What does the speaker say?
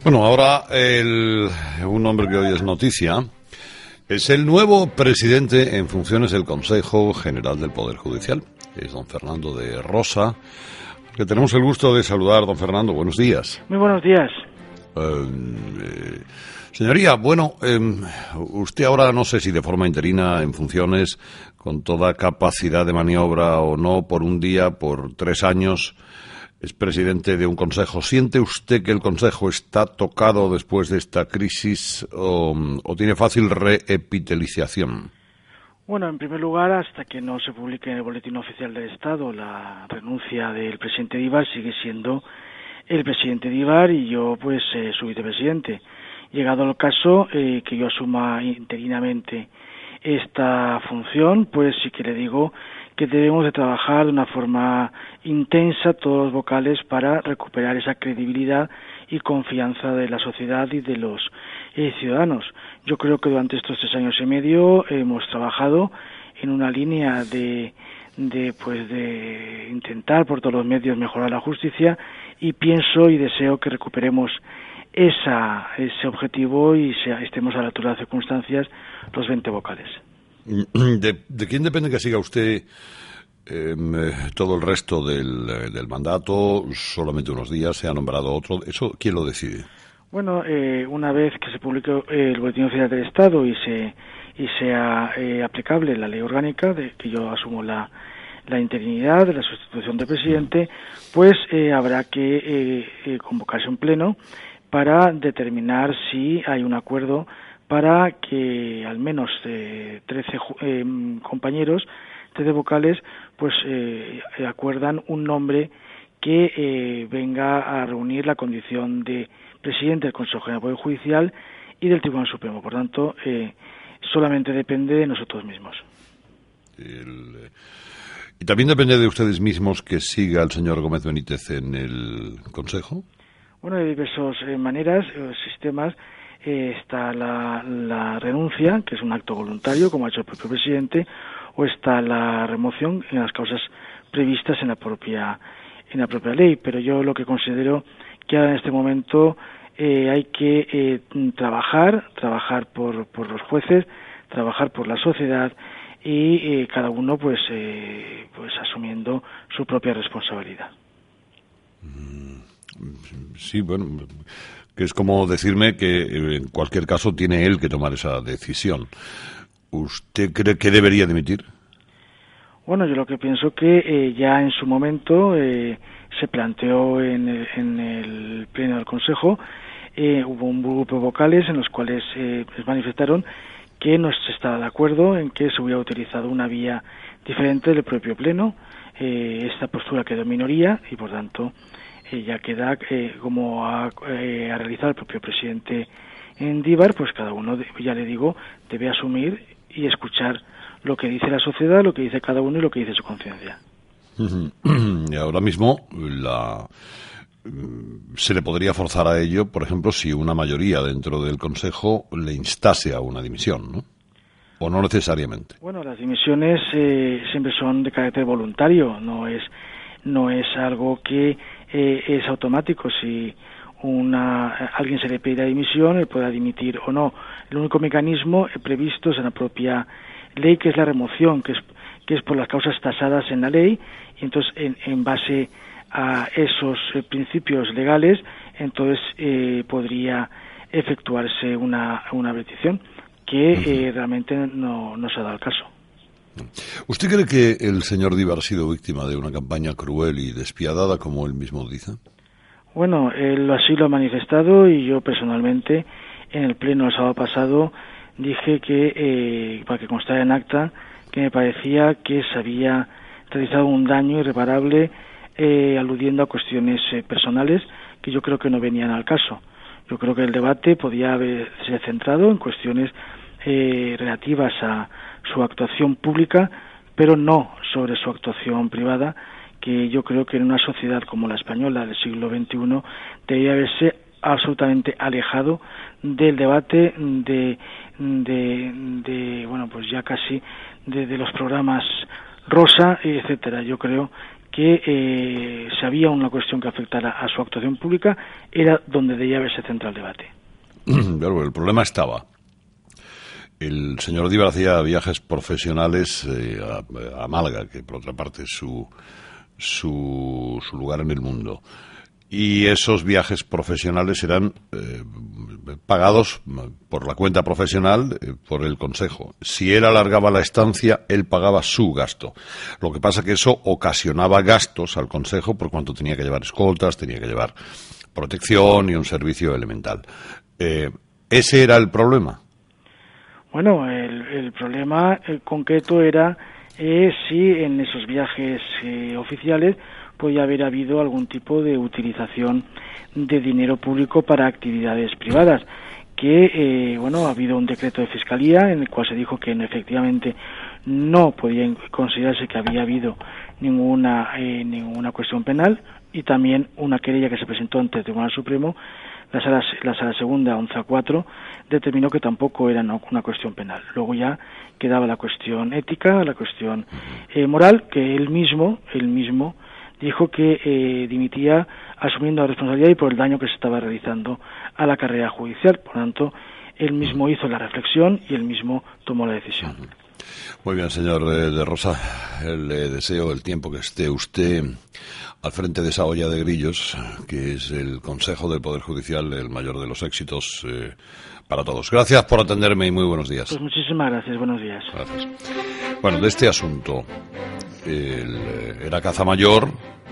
Bueno, ahora un hombre que hoy es noticia es el nuevo presidente en funciones del Consejo General del Poder Judicial. Es don Fernando de Rosa, que tenemos el gusto de saludar. Don Fernando, buenos días. Muy buenos días. Señoría, bueno, usted ahora no sé si de forma interina en funciones, con toda capacidad de maniobra o no, por un día, por 3 años, es presidente de un consejo. ¿Siente usted que el consejo está tocado después de esta crisis o tiene fácil reepitelización? Bueno, en primer lugar, hasta que no se publique en el Boletín Oficial del Estado la renuncia del presidente Díbar, sigue siendo el presidente Díbar y yo, pues, su vicepresidente. Llegado el caso que yo asuma interinamente esta función, pues sí que le digo que debemos de trabajar de una forma intensa todos los vocales para recuperar esa credibilidad y confianza de la sociedad y de los ciudadanos. Yo creo que durante estos 3 años y medio hemos trabajado en una línea de intentar por todos los medios mejorar la justicia, y pienso y deseo que recuperemos ese objetivo y estemos a la altura de las circunstancias los 20 vocales. ¿De quién depende que siga usted todo el resto del mandato? Solamente unos días, se ha nombrado otro. ¿Eso quién lo decide? Bueno, una vez que se publique el Boletín Oficial del Estado y sea aplicable la ley orgánica de que yo asumo la interinidad de la sustitución del presidente, pues habrá que convocarse un pleno para determinar si hay un acuerdo para que al menos 13 compañeros, 13 vocales, pues acuerdan un nombre que venga a reunir la condición de presidente del Consejo General del Poder Judicial y del Tribunal Supremo. Por tanto, solamente depende de nosotros mismos. ¿Y también depende de ustedes mismos que siga el señor Gómez Benítez en el Consejo? Bueno, de diversas maneras, sistemas. Está la renuncia, que es un acto voluntario, como ha hecho el propio presidente, o está la remoción en las causas previstas en la propia ley. Pero yo lo que considero que ahora en este momento hay que trabajar por los jueces, trabajar por la sociedad y cada uno pues asumiendo su propia responsabilidad. Sí, bueno, que es como decirme que en cualquier caso tiene él que tomar esa decisión. ¿Usted cree que debería dimitir? Bueno, yo lo que pienso que ya en su momento se planteó en el pleno del Consejo, hubo un grupo de vocales en los cuales manifestaron que no se estaba de acuerdo en que se hubiera utilizado una vía diferente del propio pleno. Esta postura quedó en minoría y por tanto ya queda como ha realizado el propio presidente Díbar, pues cada uno, ya le digo, debe asumir y escuchar lo que dice la sociedad, lo que dice cada uno y lo que dice su conciencia. Y ahora mismo se le podría forzar a ello, por ejemplo, si una mayoría dentro del Consejo le instase a una dimisión, ¿no? ¿O no necesariamente? Bueno, las dimisiones siempre son de carácter voluntario, no es algo que es automático. Si alguien se le pide la dimisión, él podrá dimitir o no. El único mecanismo previsto es en la propia ley, que es la remoción, que es por las causas tasadas en la ley, y entonces en base a esos principios legales, entonces podría efectuarse una petición que realmente no se ha dado el caso. ¿Usted cree que el señor Díbar ha sido víctima de una campaña cruel y despiadada, como él mismo dice? Bueno, él así lo ha manifestado y yo personalmente en el pleno el sábado pasado dije que, para que constara en acta, que me parecía que se había realizado un daño irreparable aludiendo a cuestiones personales que yo creo que no venían al caso. Yo creo que el debate podía haberse centrado en cuestiones relativas a su actuación pública, pero no sobre su actuación privada, que yo creo que en una sociedad como la española del siglo XXI debería haberse absolutamente alejado del debate bueno, pues ya casi de los programas rosa, etcétera. Yo creo que si había una cuestión que afectara a su actuación pública, era donde debía haberse centrado el debate. Claro, el problema estaba. El señor Díbar hacía viajes profesionales a Málaga, que por otra parte es su lugar en el mundo. Y esos viajes profesionales eran pagados por la cuenta profesional por el Consejo. Si él alargaba la estancia, él pagaba su gasto. Lo que pasa que eso ocasionaba gastos al Consejo por cuanto tenía que llevar escoltas, tenía que llevar protección y un servicio elemental. ¿Ese era el problema? Bueno, el problema concreto era si en esos viajes oficiales podía haber habido algún tipo de utilización de dinero público para actividades privadas, que ha habido un decreto de Fiscalía en el cual se dijo que efectivamente no podía considerarse que había habido ninguna cuestión penal, y también una querella que se presentó ante el Tribunal Supremo. La sala segunda 11-4 determinó que tampoco era una cuestión penal. Luego ya quedaba la cuestión ética, la cuestión moral, que él mismo dijo que dimitía asumiendo la responsabilidad y por el daño que se estaba realizando a la carrera judicial. Por lo tanto, él mismo hizo la reflexión y él mismo tomó la decisión. Muy bien, señor de Rosa, le deseo el tiempo que esté usted al frente de esa olla de grillos, que es el Consejo del Poder Judicial, el mayor de los éxitos para todos. Gracias por atenderme y muy buenos días. Pues muchísimas gracias, buenos días. Gracias. Bueno, de este asunto, era caza mayor,